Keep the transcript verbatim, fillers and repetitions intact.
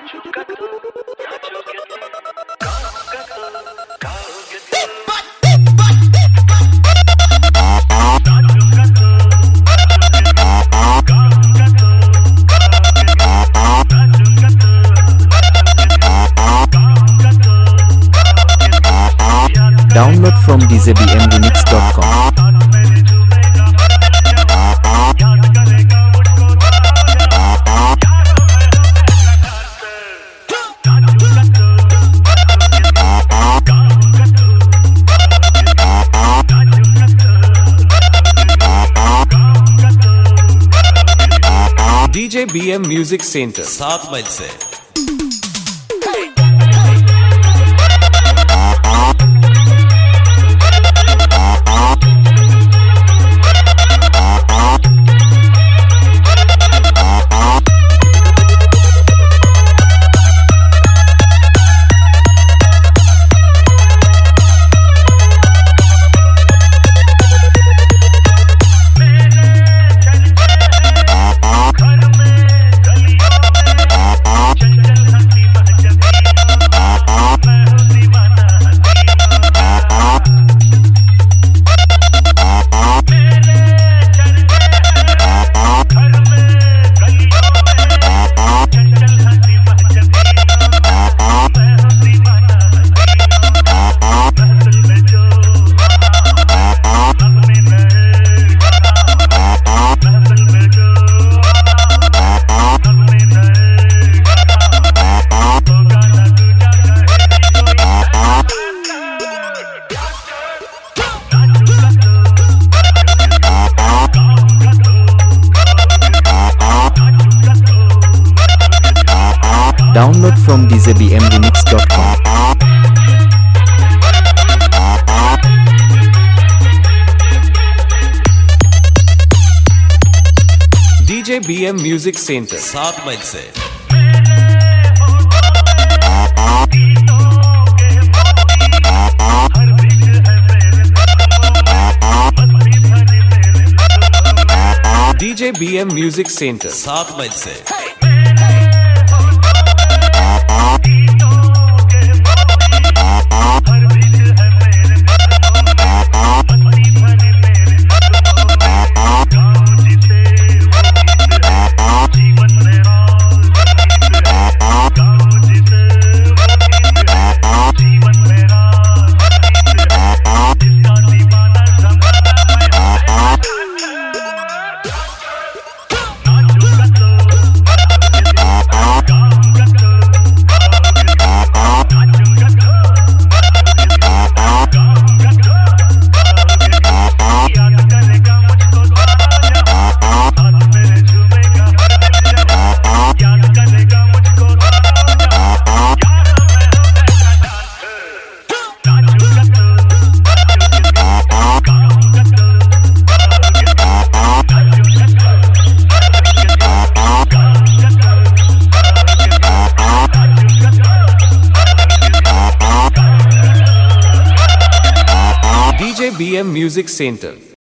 Download from d j b m remix dot com. D J B M Music Center सात माइल से Download from d j b m remix dot com. D J B M Music Center सात माइल से D J B M Music Center सात माइल से D J B M Music Center